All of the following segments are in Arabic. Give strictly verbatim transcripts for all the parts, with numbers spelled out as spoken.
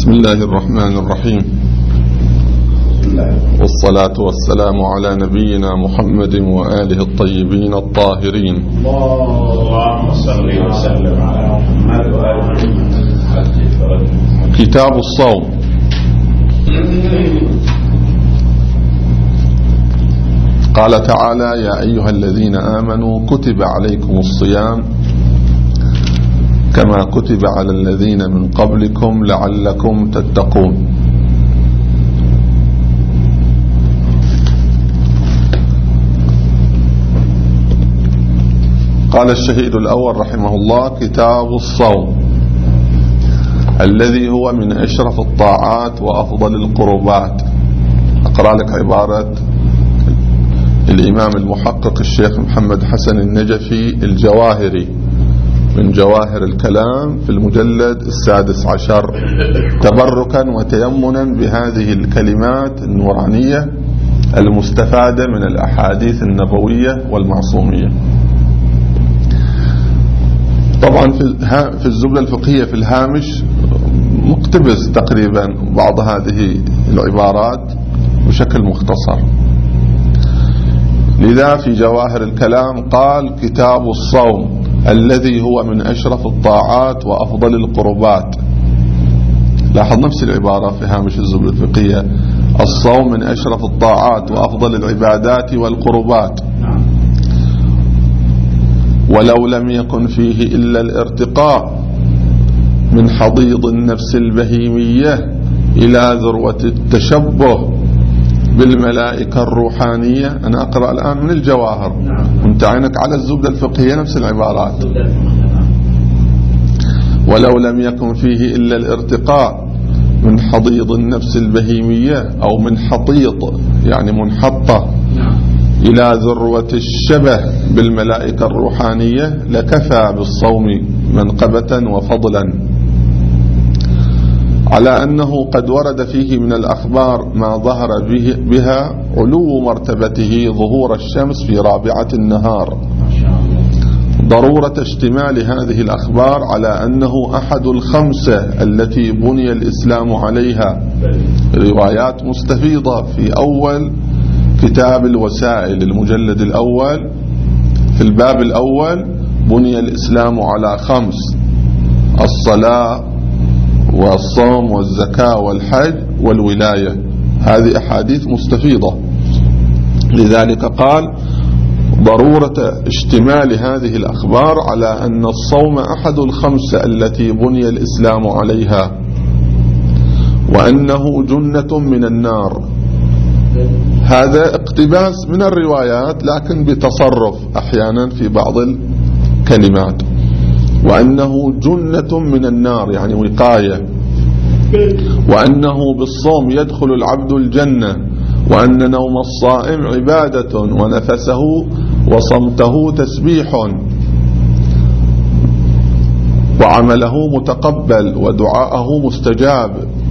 بسم الله الرحمن الرحيم، والصلاة والسلام على نبينا محمد وآله الطيبين الطاهرين. اللهم صل وسلم على محمد وآله محمد. كتاب الصوم. قال تعالى: يا أيها الذين آمنوا كتب عليكم الصيام كما كتب على الذين من قبلكم لعلكم تتقون. قال الشهيد الأول رحمه الله: كتاب الصوم الذي هو من أشرف الطاعات وأفضل القربات. أقرأ لك عبارة الإمام المحقق الشيخ محمد حسن النجفي الجواهري من جواهر الكلام في المجلد السادس عشر، تبركا وتيمنا بهذه الكلمات النورانية المستفادة من الأحاديث النبوية والمعصومية. طبعا في الزبدة الفقهية في الهامش مقتبس تقريبا بعض هذه العبارات بشكل مختصر. لذا في جواهر الكلام قال: كتاب الصوم الذي هو من أشرف الطاعات وأفضل القربات. لاحظ نفس العبارة في هامش الزبدة الفقهية: الصوم من أشرف الطاعات وأفضل العبادات والقربات، ولو لم يكن فيه إلا الارتقاء من حضيض النفس البهيمية إلى ذروة التشبه بالملائكة الروحانية. أنا أقرأ الآن من الجواهر وانت عينك على الزبدة الفقهية نفس العبارات. ولو لم يكن فيه إلا الارتقاء من حضيض النفس البهيمية أو من حطيط يعني منحطة إلى ذروة الشبه بالملائكة الروحانية لكفى بالصوم منقبة وفضلا، على أنه قد ورد فيه من الأخبار ما ظهر به بها علو مرتبته ظهور الشمس في رابعة النهار. ضرورة اشتمال هذه الأخبار على أنه أحد الخمسة التي بني الإسلام عليها. روايات مستفيضة في أول كتاب الوسائل المجلد الأول في الباب الأول: بني الإسلام على خمس: الصلاة والصوم والزكاة والحج والولاية. هذه أحاديث مستفيضة. لذلك قال: ضرورة اشتمال هذه الأخبار على أن الصوم أحد الخمسة التي بني الإسلام عليها، وأنه جنة من النار. هذا اقتباس من الروايات لكن بتصرف أحيانا في بعض الكلمات. وأنه جنة من النار يعني وقاية، وأنه بالصوم يدخل العبد الجنة، وأن نوم الصائم عبادة، ونفسه وصمته تسبيح، وعمله متقبل، ودعاءه مستجاب.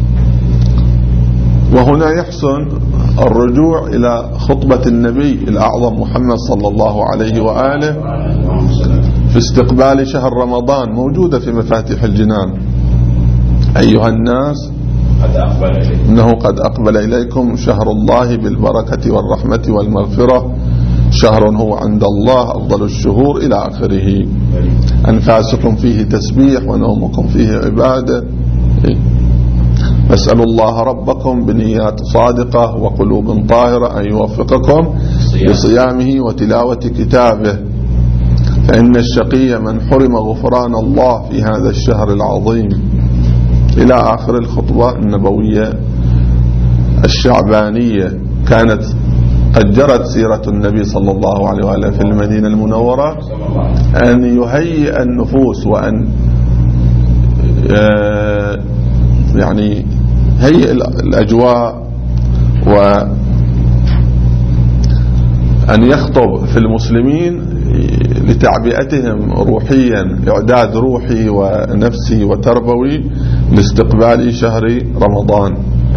وهنا يحسن الرجوع إلى خطبة النبي الأعظم محمد صلى الله عليه وآله في استقبال شهر رمضان، موجودة في مفاتيح الجنان: أيها الناس إنه قد أقبل إليكم شهر الله بالبركة والرحمة والمغفرة، شهر هو عند الله أفضل الشهور إلى آخره. أنفاسكم فيه تسبيح ونومكم فيه عبادة. أسأل الله ربكم بنيات صادقة وقلوب طاهرة أن يوفقكم لصيامه وتلاوة كتابه، فإن الشقي من حرم غفران الله في هذا الشهر العظيم. إلى آخر الخطبة النبوية الشعبانية. كانت قد جرت سيرة النبي صلى الله عليه وآله في المدينة المنورة أن يهيئ النفوس وأن يعني هيئ الأجواء، وأن يخطب في المسلمين لتعبئتهم روحيا، إعداد روحي ونفسي وتربوي لاستقبال شهر رمضان.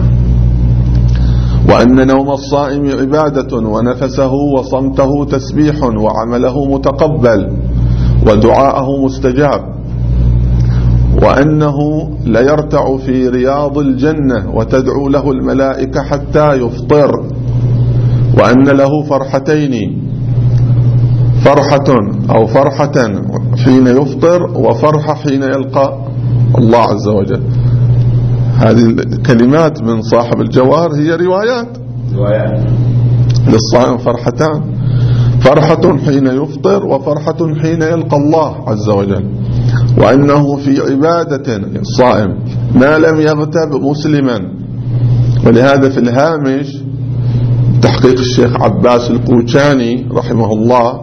وأن نوم الصائم عبادة، ونفسه وصمته تسبيح، وعمله متقبل، ودعاءه مستجاب. وأنه ليرتع في رياض الجنة وتدعو له الملائكة حتى يفطر، وأن له فرحتين، فرحة أو فرحة حين يفطر وفرحة حين يلقى الله عز وجل. هذه الكلمات من صاحب الجواهر هي روايات روايات للصائم، فرحتان، فرحة حين يفطر وفرحة حين يلقى الله عز وجل. وأنه في عبادة الصائم ما لم يغتب مسلما. ولهذا في الهامش تحقيق الشيخ عباس القوشاني رحمه الله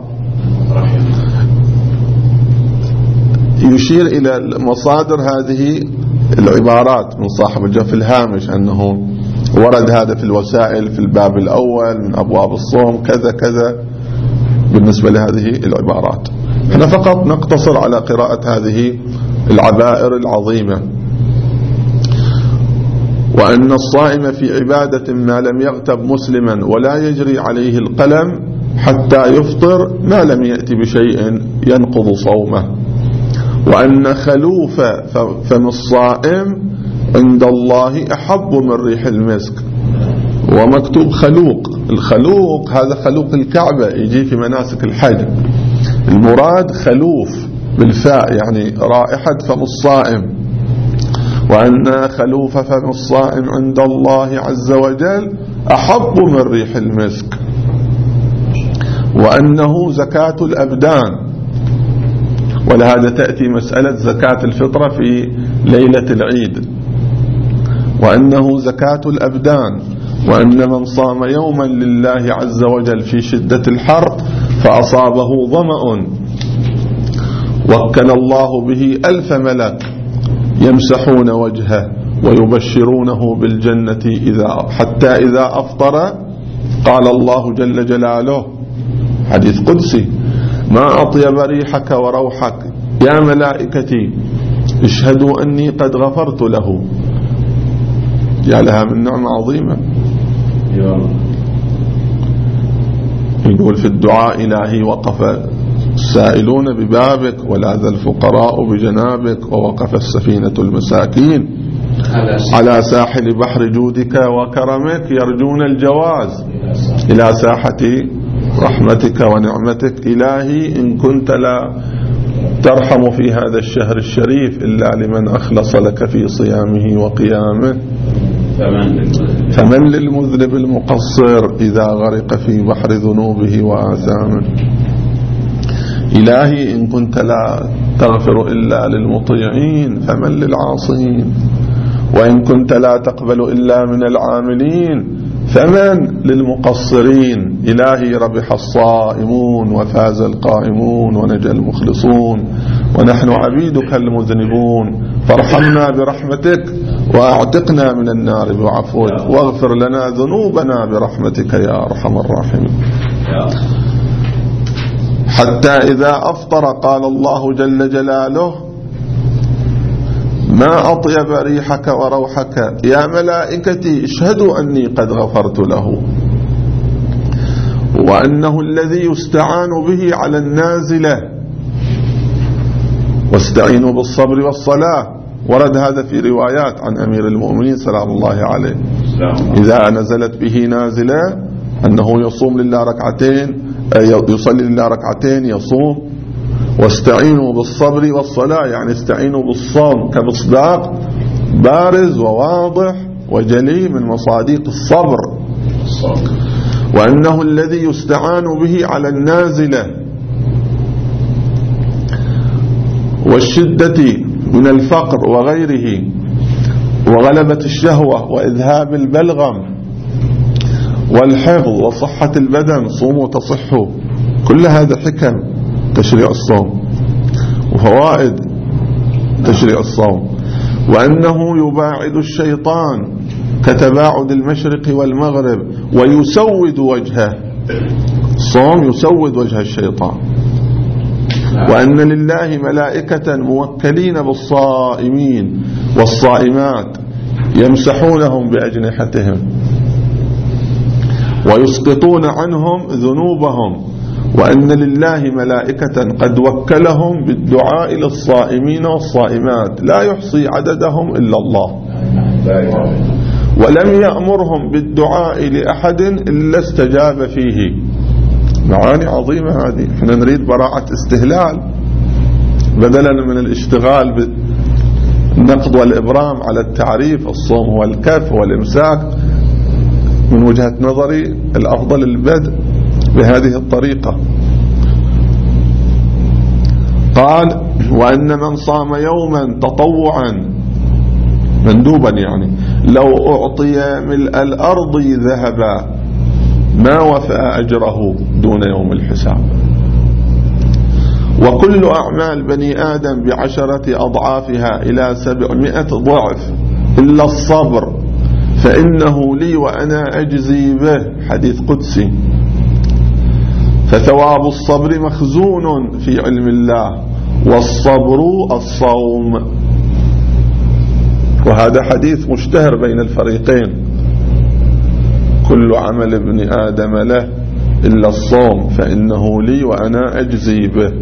يشير إلى مصادر هذه العبارات من صاحب الجواهر في الهامش، أنه ورد هذا في الوسائل في الباب الأول من أبواب الصوم كذا كذا بالنسبة لهذه العبارات. احنا فقط نقتصر على قراءة هذه العبائر العظيمة. وأن الصائم في عبادة ما لم يغتب مسلما ولا يجري عليه القلم حتى يفطر ما لم يأتي بشيء ينقض صومه. وأن خلوف فم الصائم عند الله أحب من ريح المسك. ومكتوب خلوق، الخلوق هذا خلوق الكعبة يجي في مناسك الحج، المراد خلوف بالفاء يعني رائحة فم الصائم. وأن خلوف فم الصائم عند الله عز وجل أحب من ريح المسك. وأنه زكاة الأبدان، ولهذا تأتي مسألة زكاة الفطرة في ليلة العيد. وأنه زكاة الأبدان. وأن من صام يوما لله عز وجل في شدة الحر فأصابه ظمأ وكل الله به ألف ملك يمسحون وجهه ويبشرونه بالجنة إذا حتى إذا أفطر قال الله جل جلاله حديث قدسي ما أطيب ريحك وروحك يا ملائكتي اشهدوا أني قد غفرت له. يا لها من نعمة عظيمة. يقول في الدعاء إلهي وقف السائلون ببابك ولاذ الفقراء بجنابك ووقف السفينة المساكين على ساحل بحر جودك وكرمك يرجون الجواز إلى ساحة رحمتك ونعمتك. إلهي إن كنت لا ترحم في هذا الشهر الشريف إلا لمن أخلص لك في صيامه وقيامه فمن للمذنب المقصر إذا غرق في بحر ذنوبه وآثامه. إلهي إن كنت لا تغفر إلا للمطيعين فمن للعاصين، وإن كنت لا تقبل إلا من العاملين فمن للمقصرين. إلهي ربح الصائمون وفاز القائمون ونجا المخلصون ونحن عبيدك المذنبون فارحمنا برحمتك وأعتقنا من النار بعفوك واغفر لنا ذنوبنا برحمتك يا أرحم الراحمين. حتى إذا أفطر قال الله جل جلاله ما أطيب ريحك وروحك يا ملائكتي اشهدوا أني قد غفرت له. وأنه الذي يستعان به على النازلة واستعينوا بالصبر والصلاة. ورد هذا في روايات عن أمير المؤمنين سلام الله عليه إذا نزلت به نازلة أنه يصوم لله ركعتين يصلي لله ركعتين يصوم. واستعينوا بالصبر والصلاة يعني استعينوا بالصوم كمصداق بارز وواضح وجلي من مصاديق الصبر. وأنه الذي يستعان به على النازلة والشدة من الفقر وغيره وغلبة الشهوة وإذهاب البلغم والحفظ وصحة البدن صوموا تصحوا. كل هذا حكم تشريع الصوم وفوائد تشريع الصوم. وأنه يباعد الشيطان كتباعد المشرق والمغرب ويسود وجهه. الصوم يسود وجه الشيطان. وأن لله ملائكة موكلين بالصائمين والصائمات يمسحونهم بأجنحتهم ويسقطون عنهم ذنوبهم وأن لله ملائكة قد وكلهم بالدعاء للصائمين والصائمات لا يحصي عددهم إلا الله، ولم يأمرهم بالدعاء لأحد إلا استجاب فيه. معاني عظيمة هذه. احنا نريد براعة استهلال بدلا من الاشتغال بالنقد والإبرام على التعريف. الصوم هو الكف والإمساك. من وجهة نظري الأفضل البدء بهذه الطريقة. قال: وأن من صام يوما تطوعا مندوبا يعني لو أعطي ملء الأرض ذهبا ما وفى أجره دون يوم الحساب. وكل أعمال بني آدم بعشرة أضعافها إلى سبعمائة ضعف إلا الصبر فإنه لي وأنا أجزي به، حديث قدسي. فثواب الصبر مخزون في علم الله، والصبر الصوم. وهذا حديث مشتهر بين الفريقين: كل عمل ابن آدم له إلا الصوم فإنه لي وأنا أجزي به.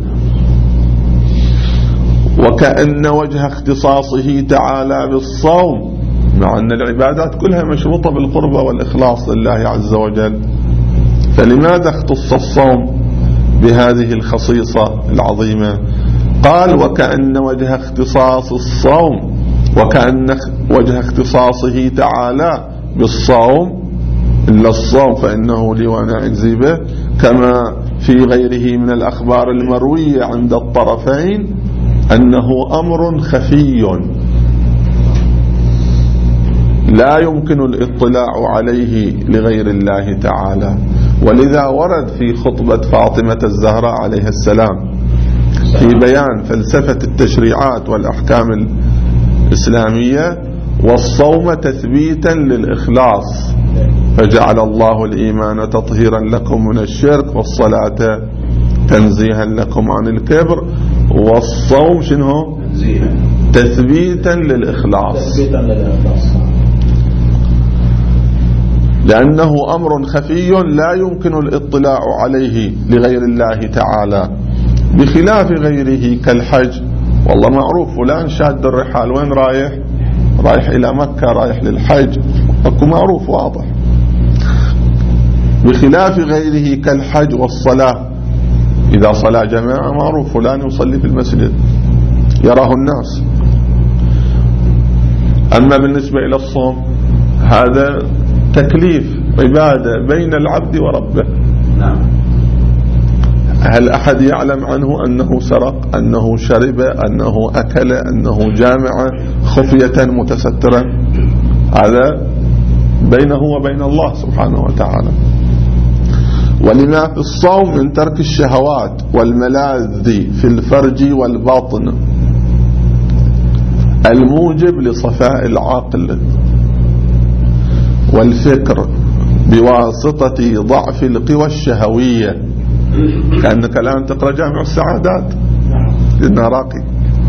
وكأن وجه اختصاصه تعالى بالصوم، مع أن العبادات كلها مشروطة بالقربة والإخلاص لله عز وجل، فلماذا اختص الصوم بهذه الخصيصة العظيمة؟ قال: وكأن وجه اختصاص الصوم وكأن وجه اختصاصه تعالى بالصوم إلا الصوم فإنه لي وأنا أجزي به، كما في غيره من الأخبار المروية عند الطرفين أنه أمر خفي لا يمكن الاطلاع عليه لغير الله تعالى. ولذا ورد في خطبة فاطمة الزهراء عليه السلام في بيان فلسفة التشريعات والأحكام الإسلامية: والصوم تثبيتا للإخلاص، فجعل الله الإيمان تطهيرا لكم من الشرك، والصلاة تنزيها لكم عن الكبر، والصوم شنو؟ تثبيتا للإخلاص، لأنه أمر خفي لا يمكن الاطلاع عليه لغير الله تعالى، بخلاف غيره كالحج. والله معروف فلان شاد الرحال، وين رايح؟ رايح إلى مكة، رايح للحج، أكو معروف واضح. بخلاف غيره كالحج والصلاة، إذا صلاة جماعة معروف فلان يصلي في المسجد يراه الناس. أما بالنسبة إلى الصوم هذا تكليف عبادة بين العبد وربه. نعم. هل أحد يعلم عنه أنه سرق، أنه شرب، أنه أكل، أنه جامع خفية متسترا؟ هذا بينه وبين الله سبحانه وتعالى. ولما في الصوم من ترك الشهوات والملاذ في الفرج والباطن الموجب لصفاء العقل والفكر بواسطة ضعف القوى الشهوية. كأنك الآن تقرأ جامع السعادات لأنه راقي.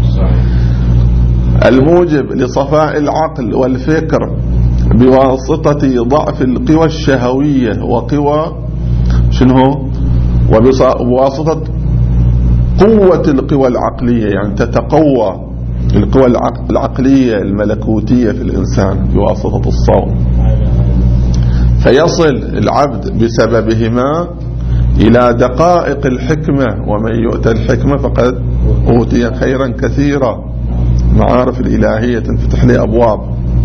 الموجب لصفاء العقل والفكر بواسطة ضعف القوى الشهوية وقوى شنو وبواسطة قوة القوى العقلية، يعني تتقوى القوى العقلية الملكوتية في الإنسان بواسطة الصوم، فيصل العبد بسببهما إلى دقائق الحكمة. ومن يؤتى الحكمة فقد أوتي خيرا كثيرا. معارف الإلهية تنفتح لي أبواب.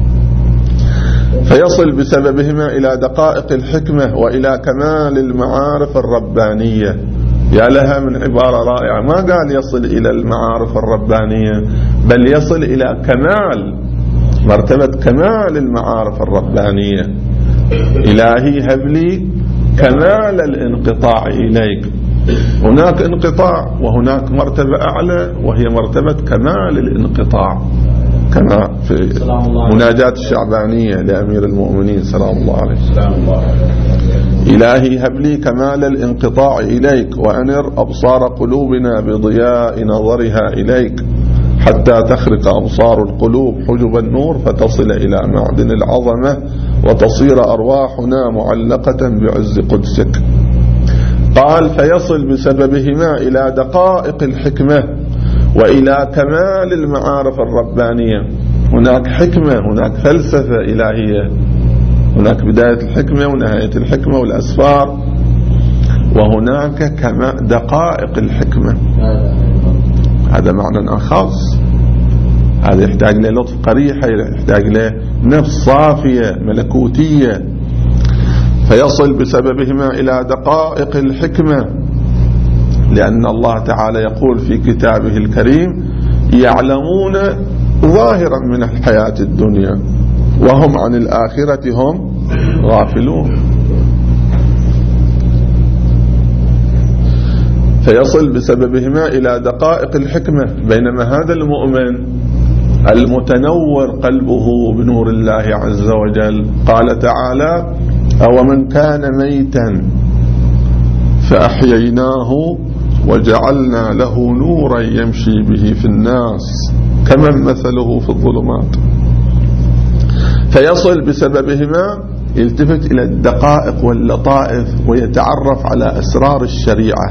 فيصل بسببهما إلى دقائق الحكمة وإلى كمال المعارف الربانية. يا لها من عبارة رائعة، ما قال يصل إلى المعارف الربانية، بل يصل إلى كمال مرتبة كمال المعارف الربانية. إلهي هب لي كمال الانقطاع إليك. هناك انقطاع وهناك مرتبة أعلى وهي مرتبة كمال الانقطاع، كما في مناجاة الشعبانية لأمير المؤمنين سلام الله عليه. إلهي هب لي كمال الانقطاع إليك، وأنر أبصار قلوبنا بضياء نظرها إليك، حتى تخرق أبصار القلوب حجب النور فتصل إلى معدن العظمة، وتصير أرواحنا معلقة بعز قدسك. قال فيصل بسببهما إلى دقائق الحكمة وإلى كمال المعارف الربانية. هناك حكمة، هناك فلسفة إلهية، هناك بداية الحكمة ونهاية الحكمة والأسفار، وهناك دقائق الحكمة. هذا معنى خاص، هذا يحتاج له لطف قريحة، يحتاج له نفس صافية ملكوتية. فيصل بسببهما إلى دقائق الحكمة، لأن الله تعالى يقول في كتابه الكريم يعلمون ظاهرا من الحياة الدنيا وهم عن الآخرة هم غافلون. فيصل بسببهما إلى دقائق الحكمة. بينما هذا المؤمن المتنور قلبه بنور الله عز وجل قال تعالى أو من كان ميتا فأحييناه وجعلنا له نورا يمشي به في الناس كمن مثله في الظلمات. فيصل بسببهما، يلتفت إلى الدقائق واللطائف ويتعرف على أسرار الشريعة.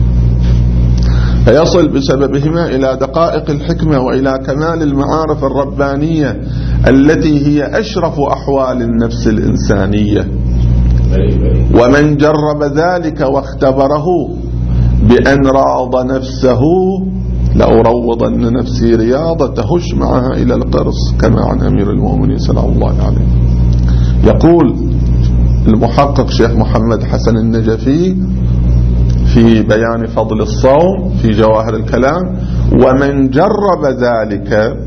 فيصل بسببهما إلى دقائق الحكمة وإلى كمال المعارف الربانية التي هي أشرف أحوال النفس الإنسانية. ومن جرب ذلك واختبره بأن راض نفسه لأروضن نفسي رياضة تهش معها إلى القرص كما عن أمير المؤمنين سلام الله عليه. يقول المحقق شيخ محمد حسن النجفي في بيان فضل الصوم في جواهر الكلام ومن جرب ذلك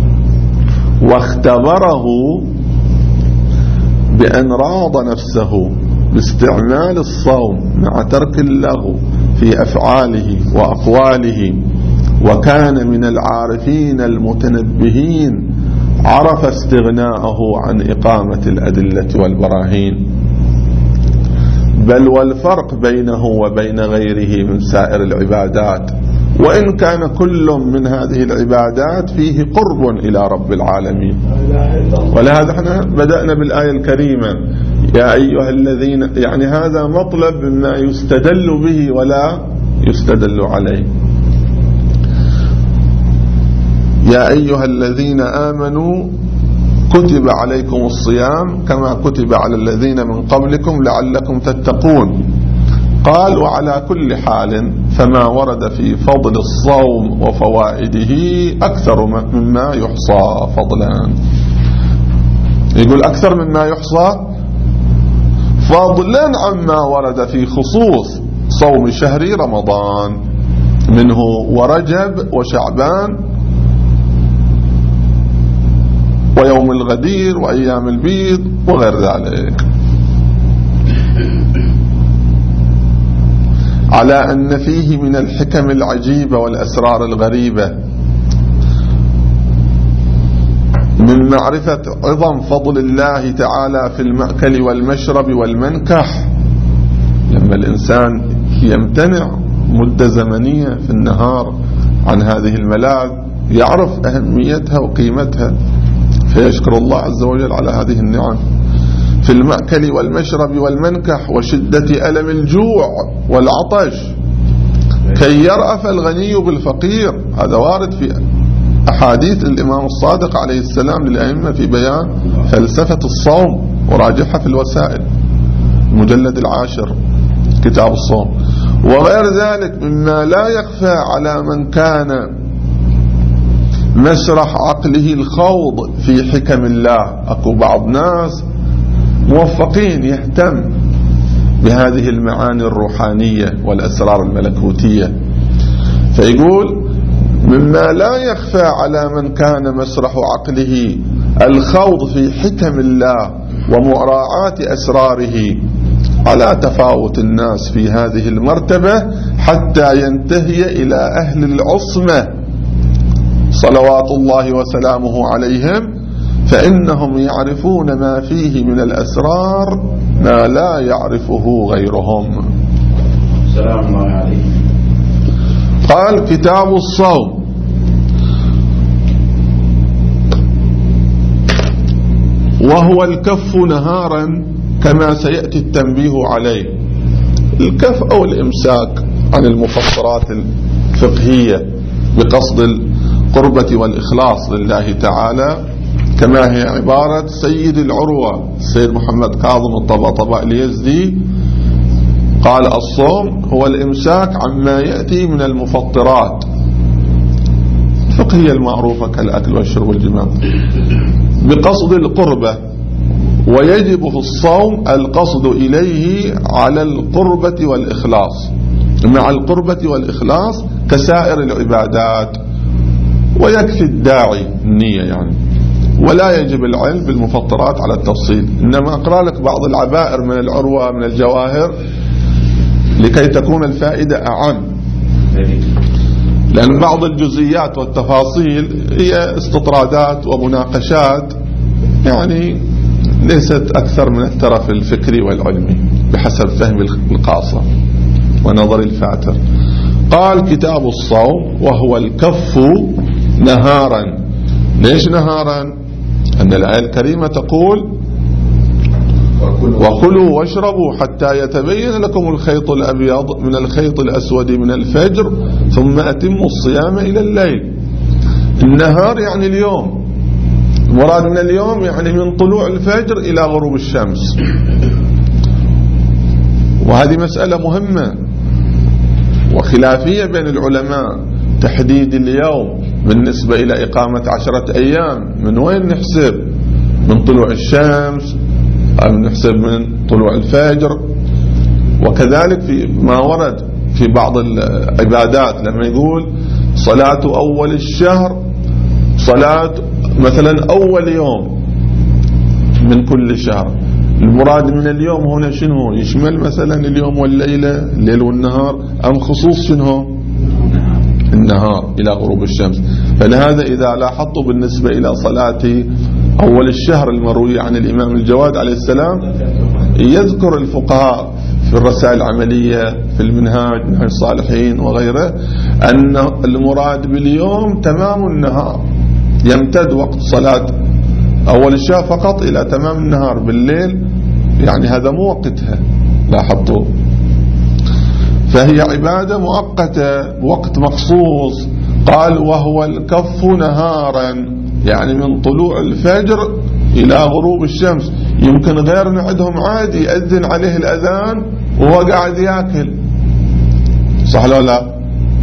واختبره بأن راض نفسه باستعمال الصوم مع ترك اللغو في أفعاله وأقواله وكان من العارفين المتنبهين عرف استغناءه عن إقامة الأدلة والبراهين، بل والفرق بينه وبين غيره من سائر العبادات، وإن كان كل من هذه العبادات فيه قرب إلى رب العالمين. ولهذا احنا بدأنا بالآية الكريمة يا أيها الذين، يعني هذا مطلب مما يستدل به ولا يستدل عليه. يا أيها الذين آمنوا كتب عليكم الصيام كما كتب على الذين من قبلكم لعلكم تتقون. قال وعلى كل حال فما ورد في فضل الصوم وفوائده أكثر مما يحصى فضلا. يقول أكثر مما يحصى فضلا عما ورد في خصوص صوم شهر رمضان منه ورجب وشعبان ويوم الغدير وأيام البيض وغير ذلك، على أن فيه من الحكم العجيبة والأسرار الغريبة من معرفة عظم فضل الله تعالى في المأكل والمشرب والمنكح. لما الإنسان يمتنع مدة زمنية في النهار عن هذه الملاذ يعرف أهميتها وقيمتها فيشكر الله عز وجل على هذه النعم في المأكل والمشرب والمنكح وشدة ألم الجوع والعطش كي يرأف الغني بالفقير. هذا وارد في أحاديث الإمام الصادق عليه السلام للأئمة في بيان فلسفة الصوم، وراجعها في الوسائل المجلد العاشر كتاب الصوم. وغير ذلك مما لا يخفى على من كان مسرح عقله الخوض في حكم الله. أكو بعض ناس موفقين يهتم بهذه المعاني الروحانية والأسرار الملكوتية، فيقول مما لا يخفى على من كان مسرح عقله الخوض في حكم الله ومراعاة أسراره على تفاوت الناس في هذه المرتبة حتى ينتهي إلى أهل العصمة صلوات الله وسلامه عليهم، فإنهم يعرفون ما فيه من الأسرار ما لا يعرفه غيرهم. سلام الله عليكم. قال كتاب الصوم وهو الكف نهارا كما سيأتي التنبيه عليه. الكف أو الإمساك عن المفطرات الفقهية بقصد القربة والإخلاص لله تعالى، كما هي عبارة سيد العروة السيد محمد كاظم الطباطبائي اليزدي، قال الصوم هو الإمساك عما يأتي من المفطرات الفقهية المعروفة كالأكل والشرب والجماع بقصد القربة، ويجب في الصوم القصد إليه على القربة والإخلاص مع القربة والإخلاص كسائر العبادات، ويكفي الداعي النية يعني، ولا يجب العلم بالمفطرات على التفصيل. إنما أقرأ لك بعض العبائر من العروة من الجواهر لكي تكون الفائدة أعم، لأن بعض الجزئيات والتفاصيل هي استطرادات ومناقشات يعني ليست أكثر من الترف الفكري والعلمي بحسب فهم القاصر ونظر الفاتر. قال كتاب الصوم وهو الكف نهارا. ليش نهارا؟ أن الآية الكريمة تقول وكلوا واشربوا حتى يتبين لكم الخيط الأبيض من الخيط الأسود من الفجر ثم أتموا الصيام إلى الليل. النهار يعني اليوم، المراد من اليوم يعني من طلوع الفجر إلى غروب الشمس. وهذه مسألة مهمة وخلافية بين العلماء، تحديد اليوم بالنسبة إلى إقامة عشرة أيام من وين نحسب؟ من طلوع الشمس أم نحسب من طلوع الفجر؟ وكذلك في ما ورد في بعض العبادات لما يقول صلاة أول الشهر، صلاة مثلا أول يوم من كل شهر، المراد من اليوم هنا شنو؟ يشمل مثلا اليوم والليلة، الليل والنهار، أم خصوص شنو؟ النهار إلى غروب الشمس. فلهذا إذا لاحظتوا بالنسبة إلى صلاة أول الشهر المروية عن الإمام الجواد عليه السلام، يذكر الفقهاء في الرسائل العملية في المنهاج منهاج الصالحين وغيره أن المراد باليوم تمام النهار، يمتد وقت صلاة أول الشهر فقط إلى تمام النهار، بالليل يعني هذا مو وقتها. لاحظتوا؟ فهي عبادة مؤقتة بوقت مخصوص. قال وهو الكف نهارا يعني من طلوع الفجر إلى غروب الشمس. يمكن غيرنا عندهم عادي يأذن عليه الأذان وهو قاعد يأكل، صح ولا لا؟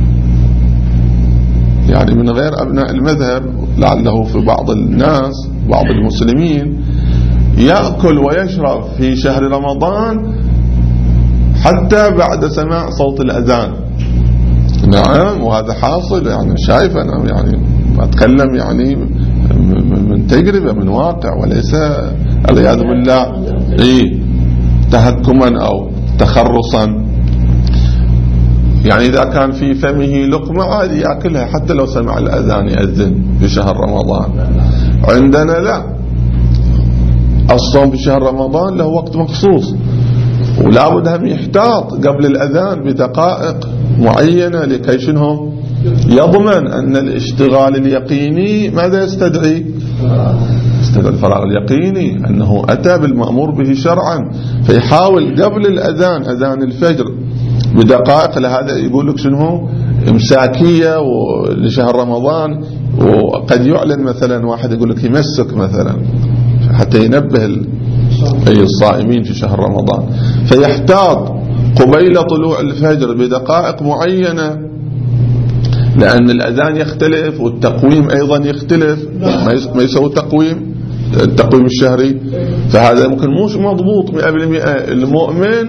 يعني من غير أبناء المذهب لعله في بعض الناس بعض المسلمين يأكل ويشرب في شهر رمضان حتى بعد سماع صوت الأذان. نعم، وهذا حاصل، يعني شايف أنا يعني أتكلم يعني من تجربة من واقع وليس العياذ بالله إيه تهكما أو تخرصا. يعني إذا كان في فمه لقمة عادي يأكلها حتى لو سمع الأذان يأذن في شهر رمضان. عندنا لا، الصوم في شهر رمضان له وقت مخصوص، ولا بد هم يحتاط قبل الأذان بدقائق معينة لكي شنو يضمن أن الاشتغال اليقيني ماذا يستدعي؟ يستدعي الفراغ اليقيني، أنه أتى بالمأمور به شرعا، فيحاول قبل الأذان أذان الفجر بدقائق. لهذا يقول لك شنو إمساكية لشهر رمضان. وقد يعلن مثلا واحد يقول لك يمسك مثلا حتى ينبه أي الصائمين في شهر رمضان، فيحتاط قبيل طلوع الفجر بدقائق معينة، لأن الأذان يختلف والتقويم أيضا يختلف، ما يسوي تقويم التقويم الشهري، فهذا ممكن مش مضبوط مئة بالمئة. المؤمن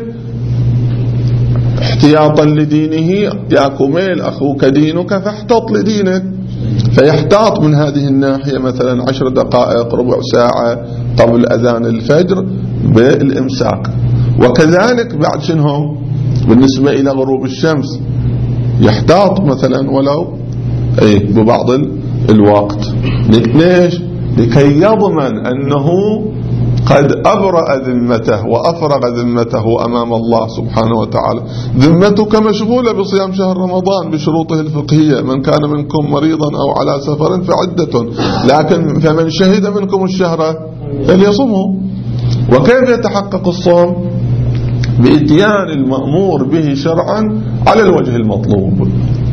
احتياطا لدينه يا كميل أخوك دينك فاحتط لدينك، فيحتاط من هذه الناحية مثلا عشر دقائق ربع ساعة قبل أذان الفجر بالإمساك. وكذلك بعد شنو بالنسبة إلى غروب الشمس يحتاط مثلا ولو أي ببعض الوقت. ليش؟ لكي يضمن أنه قد أبرأ ذمته وأفرغ ذمته أمام الله سبحانه وتعالى. ذمتك مشغولة بصيام شهر رمضان بشروطه الفقهية، من كان منكم مريضا أو على سفر فعدة، لكن فمن شهد منكم الشهر فليصمه. وكيف يتحقق الصوم؟ بإتيان المأمور به شرعا على الوجه المطلوب.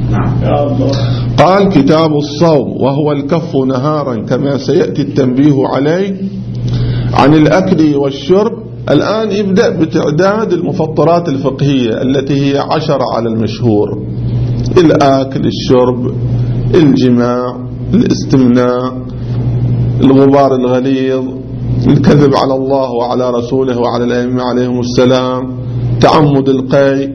قال كتاب الصوم وهو الكف نهارا كما سيأتي التنبيه عليه عن الأكل والشرب. الآن يبدأ بتعداد المفطرات الفقهية التي هي عشر على المشهور: الأكل، الشرب، الجماع، الاستمناء، الغبار الغليظ، الكذب على الله وعلى رسوله وعلى الأئمة عليهم السلام، تعمد القي،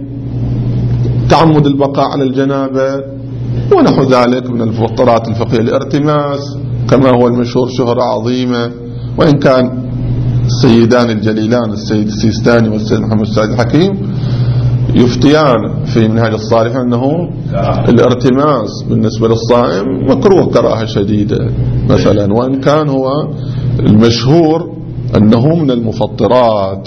تعمد البقاء على الجنابة ونحو ذلك من المفطرات الفقهية. الارتماس كما هو المشهور شهرة عظيمة، وإن كان السيدان الجليلان السيد السيستاني والسيد محمد سعيد الحكيم يفتيان في منهاج الصالح أنه الارتماس بالنسبة للصائم مكروه كراهة شديدة مثلا، وإن كان هو المشهور أنه من المفطرات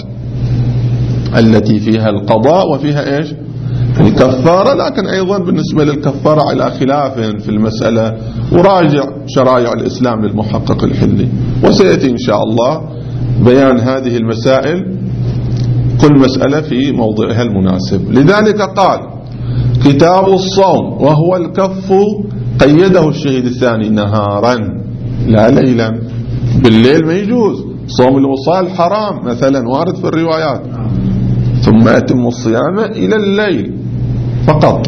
التي فيها القضاء وفيها إيش الكفارة. لكن أيضا بالنسبة للكفارة على خلاف في المسألة، وراجع شرائع الإسلام للمحقق الحلي، وسيأتي إن شاء الله بيان هذه المسائل كل مسألة في موضعها المناسب. لذلك قال كتاب الصوم وهو الكف، قيده الشهيد الثاني نهارا لا ليلا. بالليل ما يجوز، صوم الوصال حرام مثلا وارد في الروايات، ثم يتم الصيام إلى الليل فقط.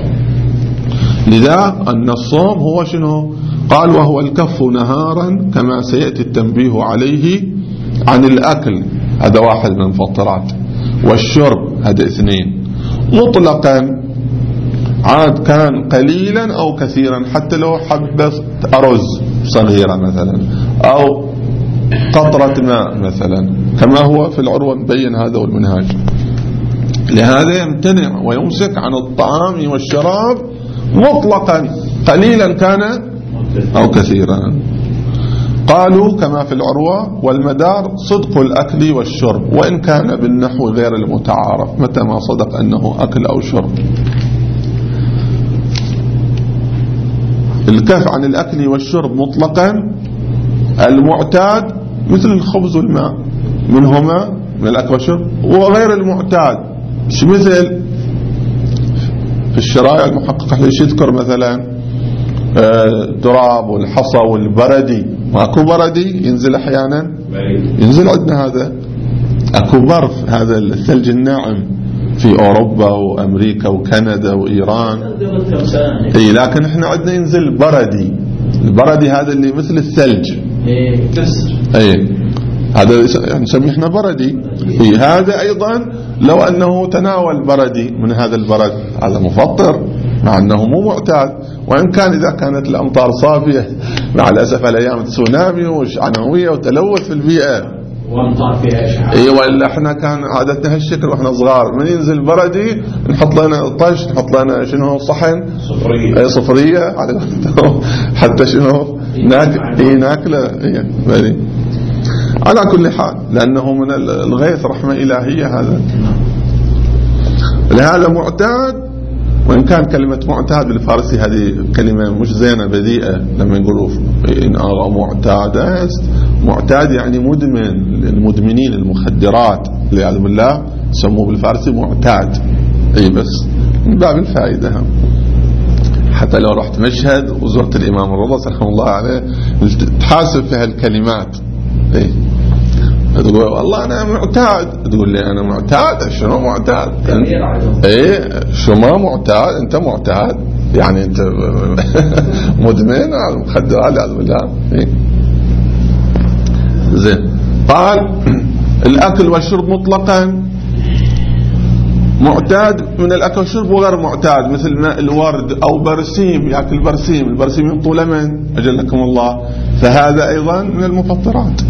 لذا أن الصوم هو شنو؟ قال وهو الكف نهارا كما سيأتي التنبيه عليه عن الأكل، هذا واحد من المفطرات، والشرب هذا اثنين، مطلقا عاد كان قليلا أو كثيرا، حتى لو حبة أرز صغيرة مثلا أو قطرة ماء مثلا، كما هو في العروة مبين هذا والمنهاج. لهذا يمتنع ويمسك عن الطعام والشراب مطلقا قليلا كان أو كثيرا. قالوا كما في العروة والمدار صدق الأكل والشرب، وإن كان بالنحو غير المتعارف متى ما صدق أنه أكل أو شرب. الكف عن الأكل والشرب مطلقا المعتاد مثل الخبز والماء منهما من الأكل والشرب، وغير المعتاد مش مثل في الشرائع المحققة ليش يذكر مثلا التراب والحصى والبردي. ماكو بردي ينزل احيانا، ينزل عندنا هذا اكو برف، هذا الثلج الناعم في اوروبا وامريكا وكندا وايران، اي لكن احنا عندنا ينزل بردي. البردي هذا اللي مثل الثلج، اي هذا نسميه احنا بردي. اي هذا ايضا لو انه تناول بردي من هذا البرد هذا مفطر، مع أنه مو معتاد. وإن كان إذا كانت الأمطار صافية مع الأسف الأيام تسونامي وعنوية وتلوث في البيئة وأمطار فيها إشعاع. إيه وإلا إحنا كان عادتنا هالشكل وإحنا صغار، من ينزل بردي نحط لنا طش، نحط لنا شنو صحن صفرية، أي صفرية حتى شنو ناكل إيه ناكله إيه بدي. على كل حال لأنه من الغيث رحمة إلهية هذا. لهذا معتاد، وإن كان كلمة معتاد بالفارسي هذه كلمة مش زينة بذيئة لما يقولوا إن أغى معتاد، معتاد يعني مدمن، المدمنين المخدرات والعياذ بالله يسموه بالفارسي معتاد. أي بس من باب الفائدة، حتى لو رحت مشهد وزرت الإمام الرضا رحمه الله عليه تحاسب في هالكلمات. أي تقول والله أنا معتاد، تقول لي أنا معتاد، شنو معتاد؟ إيه شو ما معتاد؟ أنت معتاد يعني أنت مدمن على المخدرات والعياذ بالله. إيه زين. قال الأكل والشرب مطلقا معتاد من الأكل والشرب وغير معتاد، مثل ماء الورد أو برسيم، يأكل برسيم، البرسيم ينطول من أجلكم الله، فهذا أيضا من المفطرات.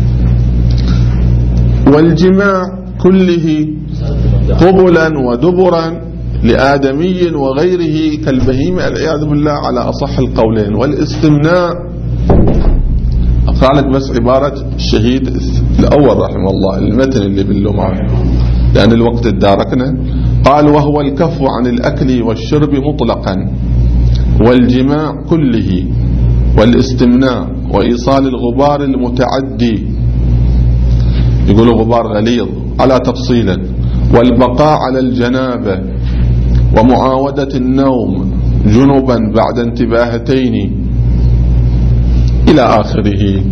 والجماع كله قبلا ودبرا لآدمي وغيره كالبهيمة العياذ بالله على أصح القولين. والاستمناء أقرأ لك بس عبارة الشهيد الأول رحمه الله، المتن اللي باللمعة لأن الوقت اداركنا. قال وهو الكف عن الأكل والشرب مطلقا والجماع كله والاستمناء وإيصال الغبار المتعدي، يقولوا غبار غليظ على تفصيلا، والبقاء على الجنابة ومعاودة النوم جنبا بعد انتباهتين إلى آخره.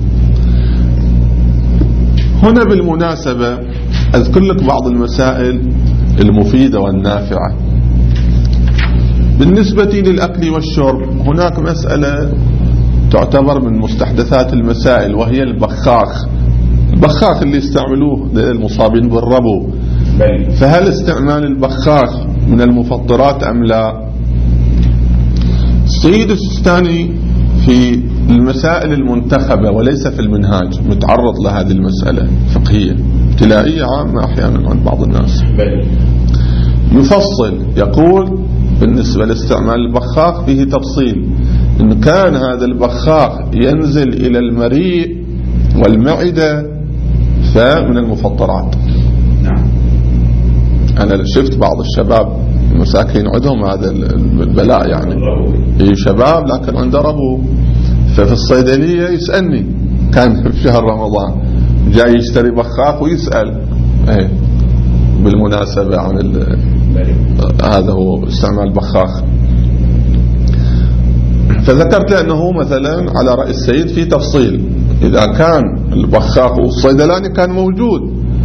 هنا بالمناسبة أذكر لك بعض المسائل المفيدة والنافعة. بالنسبة للأكل والشرب هناك مسألة تعتبر من مستحدثات المسائل وهي البخاخ. البخاخ اللي يستعملوه للمصابين بالربو، فهل استعمال البخاخ من المفطرات أم لا؟ السيد السيستاني في المسائل المنتخبة وليس في المنهاج متعرض لهذه المسألة فقهية ابتلائية عامة أحيانا عند بعض الناس، يفصل يقول بالنسبة لاستعمال البخاخ فيه تفصيل، إن كان هذا البخاخ ينزل إلى المريء والمعدة فمن المفطرات. نعم. أنا شفت بعض الشباب المساكين عندهم هذا البلاء، يعني إيه شباب لكن عنده ربو، ففي الصيدلية يسألني كان في شهر رمضان جاي يشتري بخاخ ويسأل ايه بالمناسبة عن هذا هو استعمال بخاخ، فذكرت له أنه مثلا على رأي السيد في تفصيل، إذا كان البخاخ والصيدلاني كان موجود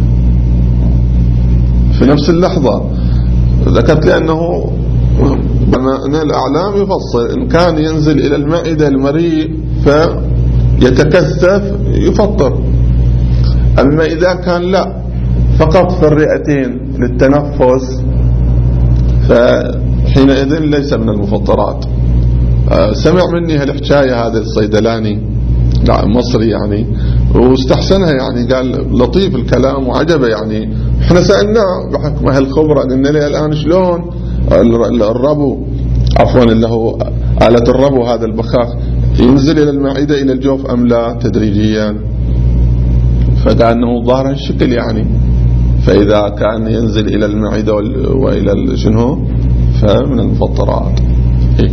في نفس اللحظة، ذكرت لي أنه من الأعلام يفصل إن كان ينزل إلى المعدة المريء فيتكثف يفطر، أما إذا كان لا فقط في الرئتين للتنفس فحينئذ ليس من المفطرات. سمع مني هالحكاية هذا الصيدلاني لا مصري يعني واستحسنها، يعني قال لطيف الكلام وعجبه، يعني احنا سألناه بحكم هالخبرة قلنا له الآن شلون الربو عفوا اللي هو آلة الربو هذا البخاخ ينزل إلى المعدة إلى الجوف أم لا تدريجيا، فقال أنه ظاهر الشكل يعني، فإذا كان ينزل إلى المعدة وإلى شنو فمن المفطرات. إيه؟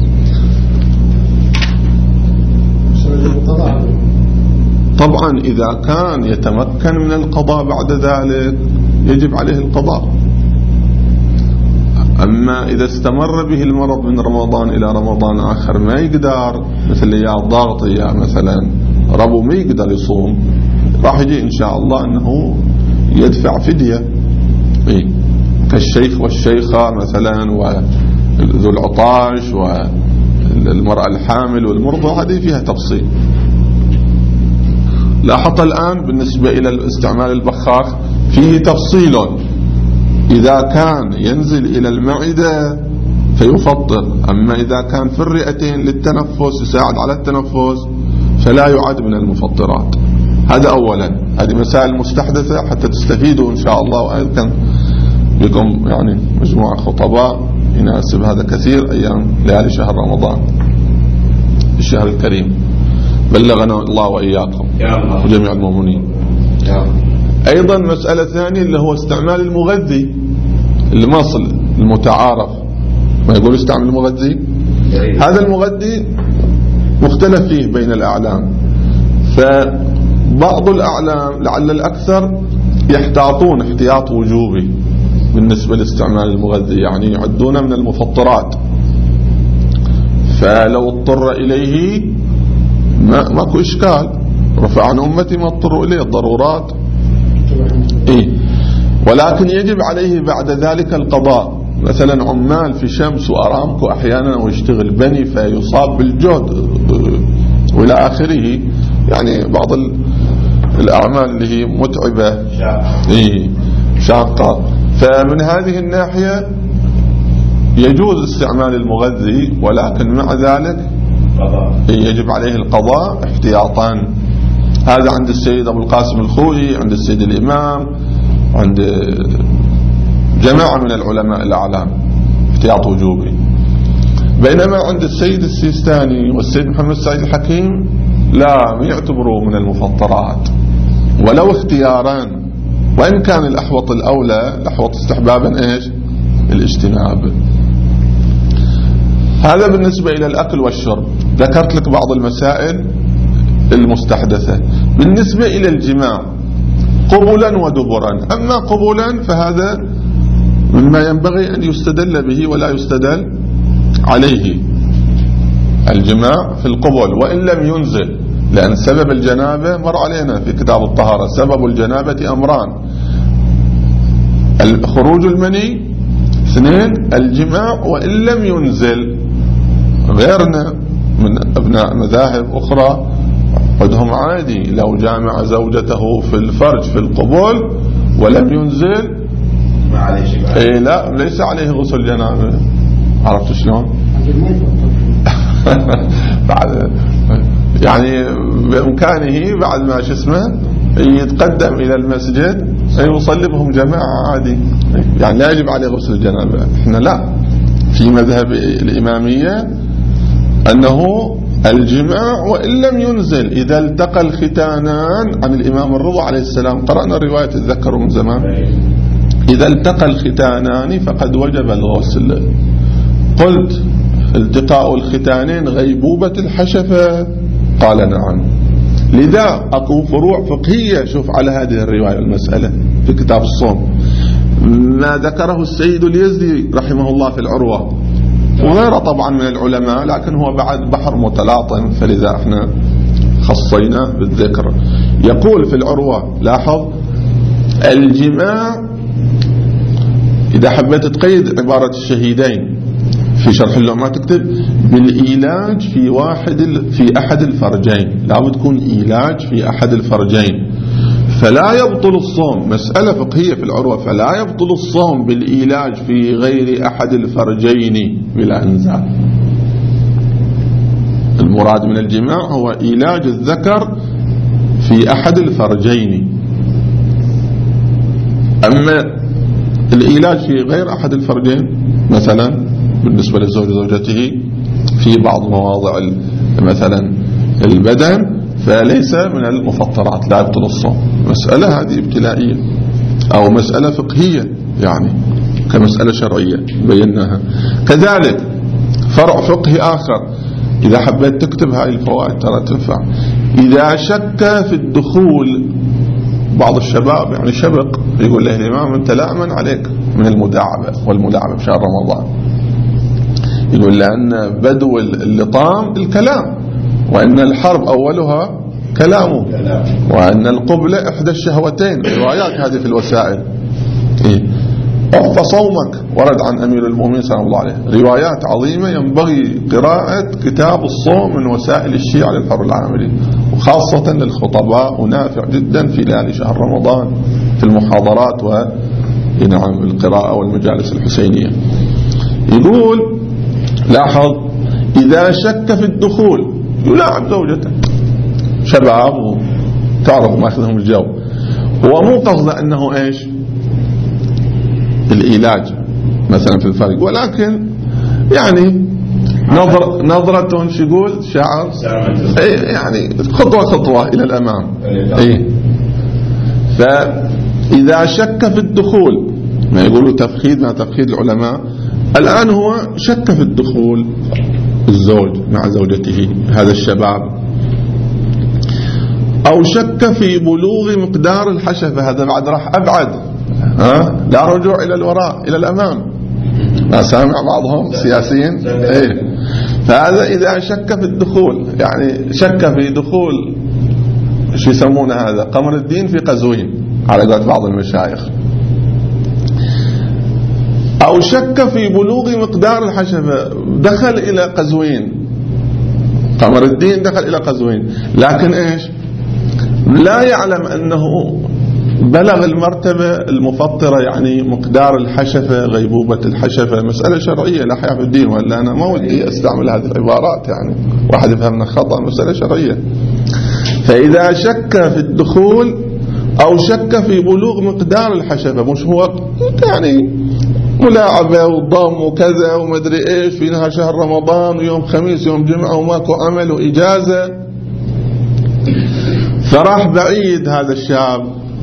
طبعا إذا كان يتمكن من القضاء بعد ذلك يجب عليه القضاء، أما إذا استمر به المرض من رمضان إلى رمضان آخر ما يقدر، مثل يا ضغط يا مثلا ربو ما يقدر يصوم، راح يجي إن شاء الله أنه يدفع فدية. إيه؟ كالشيخ والشيخة مثلا وذو العطاش والمرأة الحامل والمرضى، هذه فيها تفصيل. لاحظت الآن بالنسبة إلى استعمال البخاخ فيه تفصيل، إذا كان ينزل إلى المعدة فيفطر، أما إذا كان في الرئتين للتنفس يساعد على التنفس فلا يعد من المفطرات. هذا أولا، هذه مسائل مستحدثة حتى تستفيدوا إن شاء الله، وأيضا بكم يعني مجموعة خطباء يناسب هذا كثير أيام ليالي شهر رمضان الشهر الكريم، بلغنا الله وإياكم وجميع المؤمنين. أيضا مسألة ثانية اللي هو استعمال المغذي المصل المتعارف، ما يقول استعمل المغذي، هذا المغذي مختلف فيه بين الأعلام، فبعض الأعلام لعل الأكثر يحتاطون احتياط وجوبي بالنسبة لاستعمال المغذي، يعني يعدون من المفطرات، فلو اضطر إليه ما ماكو إشكال، رفع عن أمتي ما اضطروا إليه الضرورات. إيه؟ ولكن يجب عليه بعد ذلك القضاء، مثلا عمال في شمس وأرامكو أحيانا ويشتغل بني فيصاب بالجهد وإلى آخره، يعني بعض الأعمال اللي هي متعبة إيه شاقة، فمن هذه الناحية يجوز استعمال المغذي، ولكن مع ذلك يجب عليه القضاء احتياطا. هذا عند السيد أبو القاسم الخوئي، عند السيد الإمام، عند جماعة من العلماء الأعلام احتياط وجوبي، بينما عند السيد السيستاني والسيد محمد سعيد الحكيم لا ما يعتبروا من المفطرات ولو اختيارا، وإن كان الأحوط الأولى الأحوط استحبابا إيش الاجتناب. هذا بالنسبة إلى الأكل والشرب، ذكرت لك بعض المسائل المستحدثة. بالنسبة إلى الجماع قبلا ودبرا. أما قبلا فهذا مما ينبغي أن يستدل به ولا يستدل عليه، الجماع في القبل وإن لم ينزل، لأن سبب الجنابة مر علينا في كتاب الطهارة، سبب الجنابة أمران: خروج المني، اثنين الجماع وإن لم ينزل. غيرنا من أبناء مذاهب أخرى عندهم عادي لو جامع زوجته في الفرج في القبول ولم ينزل ما عليه شيء. إيه لا، ليس عليه غسل جنابه. عرفت شلون؟ بعد يعني بإمكانه بعد ما شو اسمه يتقدم إلى المسجد يصلي بهم جماعة عادي، يعني لا يجب عليه غسل الجنابة. احنا لا، في مذهب الإمامية أنه الجماع وإن لم ينزل إذا التقى الختانان، عن الإمام الرضا عليه السلام، قرأنا رواية الذكر من زمان، إذا التقى الختانان فقد وجب الغسل. قلت التقاء الختانين غيبوبة الحشفة؟ قال نعم. لذا أكو فروع فقهية شوف على هذه الرواية المسألة في كتاب الصوم، ما ذكره السيد اليزدي رحمه الله في العروة وغيره طبعا من العلماء، لكن هو بعد بحر متلاطم فلذا احنا خصيناه بالذكر. يقول في العروة، لاحظ، الجماع إذا حبيت تقيد عبارة الشهيدين في شرح اللؤمة تكتب بالإيلاج في واحد في أحد الفرجين، لا بد تكون إيلاج في أحد الفرجين، فلا يبطل الصوم. مسألة فقهية في العروة، فلا يبطل الصوم بالإيلاج في غير أحد الفرجين بلا إنزال. المراد من الجماع هو إيلاج الذكر في أحد الفرجين. أما الإيلاج في غير أحد الفرجين مثلا بالنسبة للزوج زوجته في بعض مواضع مثلا البدن فليس من المفطرات، لا يبطل الصوم. مسألة هذه ابتلائية أو مسألة فقهية يعني كمسألة شرعية بيناها. كذلك فرع فقهي آخر إذا حبيت تكتب هاي الفوائد ترى تنفع. إذا شك في الدخول، بعض الشباب يعني شبق يقول له الإمام أنت لا أمن عليك من المداعبة والملاعبة بشهر رمضان، يقول لأن بدو اللطام الكلام، وأن الحرب أولها كلامه، وأن القبلة إحدى الشهوتين، روايات هذه في الوسائل. إيه؟ أعف صومك ورد عن أمير المؤمنين صلى الله عليه وسلم، روايات عظيمة ينبغي قراءة كتاب الصوم من وسائل الشيعة للحر العاملي، وخاصة للخطباء، ونافع جدا في ليالي شهر رمضان في المحاضرات ونعم القراءة والمجالس الحسينية. يقول لاحظ إذا شك في الدخول، يلاعب زوجته، شباب وتعرف ما أخذهم الجو، هو مو قصده أنه إيش العلاج مثلا في الفرق، ولكن يعني نظر نظرة شو يقول شعر يعني خطوة خطوة إلى الأمام. إيه؟ فإذا شك في الدخول، ما يقولوا تفخيد ما تفخيد العلماء، الآن هو شك في الدخول الزوج مع زوجته هذا الشباب، أو شك في بلوغ مقدار الحشفة، هذا بعد راح أبعد، ها لا رجوع إلى الوراء إلى الأمام، ما سامع بعضهم سياسيين. إيه؟ فهذا إذا شك في الدخول، يعني شك في دخول شو يسمونه هذا قمر الدين في قزوين على قولة بعض المشايخ، أو شك في بلوغ مقدار الحشفة، دخل إلى قزوين، قمر الدين دخل إلى قزوين، لكن إيش لا يعلم أنه بلغ المرتبة المفطرة، يعني مقدار الحشفة غيبوبة الحشفة، مسألة شرعية لا حياة في الدين، ولا أنا ما ودي أستعمل هذه العبارات يعني واحد يفهمنا خطأ، مسألة شرعية. فإذا شك في الدخول أو شك في بلوغ مقدار الحشفة، مش هو يعني ملاعبة وضم وكذا ومدري إيش في نهار شهر رمضان ويوم خميس يوم جمعة وماكو عمل وإجازة، فراح بعيد هذا الشاب.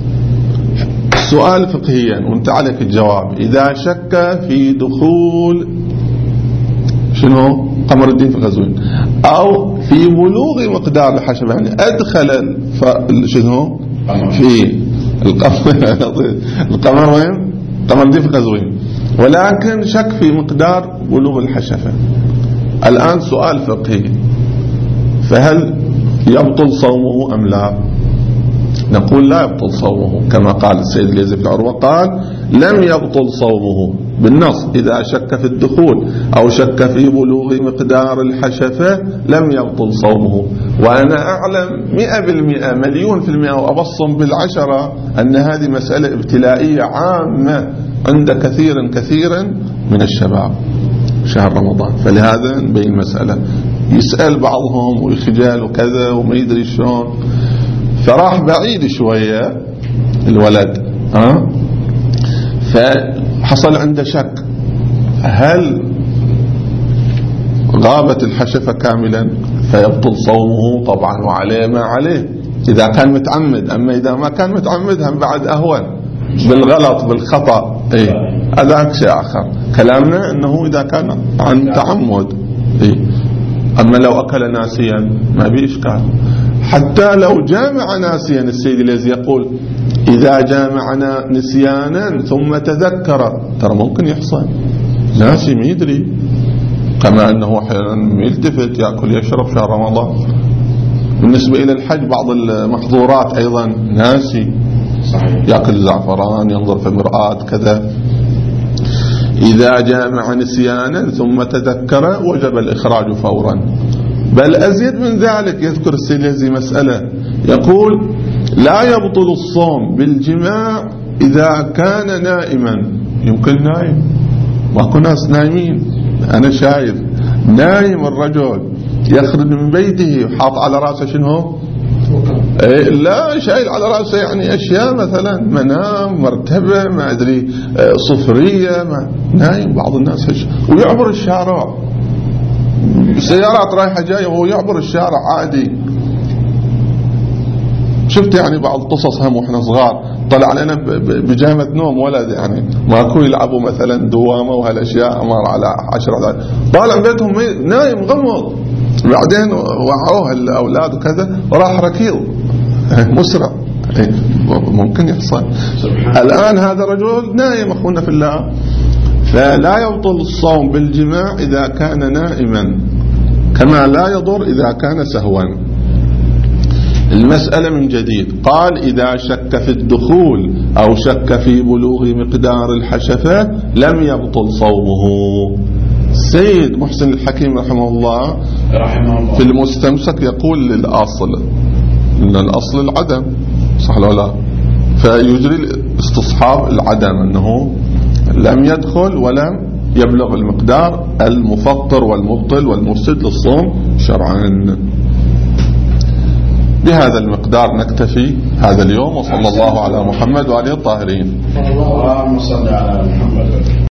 سؤال فقهيا وانت عليك الجواب، إذا شك في دخول شنو قمر الدين في غزوين أو في بلوغ مقدار الحشفة، يعني أدخل شنو في القمر القمر وين؟ القمر دي في قزوين، ولكن شك في مقدار بلوغ الحشفة. الآن سؤال فقهي، فهل يبطل صومه أم لا؟ نقول لا يبطل صومه، كما قال السيد اليزيد العروة قال لم يبطل صومه بالنص، إذا شك في الدخول أو شك في بلوغ مقدار الحشفة لم يبطل صومه. وأنا أعلم مئة بالمئة مليون في المئة وأبصم بالعشرة أن هذه مسألة ابتلائية عامة عند كثير كثيرا من الشباب شهر رمضان. فلهذا نبين مسألة، يسأل بعضهم ويخجل وكذا وما يدري شلون، فراح بعيد شوية الولد ها، فحصل عنده شك هل غابت الحشفة كاملا فيبطل صومه طبعا وعليه ما عليه إذا كان متعمد. أما إذا ما كان متعمد هم بعد أهون بالغلط بالخطأ، إيه هذا شيء آخر. كلامنا أنه إذا كان عن تعمد، إيه. أما لو أكل ناسيا ما بي إشكال. حتى لو جامع ناسيا، السيد الذي يقول إذا جامعنا نسيانا ثم تذكر، ترى ممكن يحصل ناسي ما يدري، كما أنه أحيانا يلتفت يأكل يشرب شهر رمضان. بالنسبة إلى الحج بعض المحظورات أيضا ناسي، صحيح. يأكل زعفران، ينظر في المرآة كذا. إذا جامع نسيانا ثم تذكر وجب الإخراج فورا. بل أزيد من ذلك، يذكر السيليزي مسألة يقول لا يبطل الصوم بالجماع إذا كان نائما. يمكن نايم، ماكو ناس نايمين، أنا شايف نايم الرجل يخرج من بيته وحاط على رأسه شنو؟ إيه لا، شايل على رأسه يعني أشياء مثلا منام، مرتبة، ما أدري صفرية، ما نايم. بعض الناس هش ويعبر الشارع، سيارات رايحة جاية وهو يعبر الشارع عادي. شفت يعني بعض قصص هم واحنا صغار طلع علينا بجامة نوم ولد يعني ماكو يلعبوا مثلا دوامة وهالاشياء، مر على عشرة دقائق طالع بيتهم نايم غمض، بعدين وعوه الاولاد وكذا وراح ركيض مسرع. ممكن يحصل. الان هذا الرجل نايم اخونا في الله. فلا يبطل الصوم بالجماع اذا كان نائما، كما لا يضر اذا كان سهوا. المسألة من جديد، قال إذا شك في الدخول أو شك في بلوغ مقدار الحشفة لم يبطل صومه. سيد محسن الحكيم رحمه الله في المستمسك يقول للأصل، إن الأصل العدم، صح ولا لا؟ فيجري استصحاب العدم، أنه لم يدخل ولم يبلغ المقدار المفطر والمبطل والمفسد للصوم شرعا. بهذا المقدار نكتفي هذا اليوم، وصلى الله على محمد وآله الطاهرين. اللهم صل على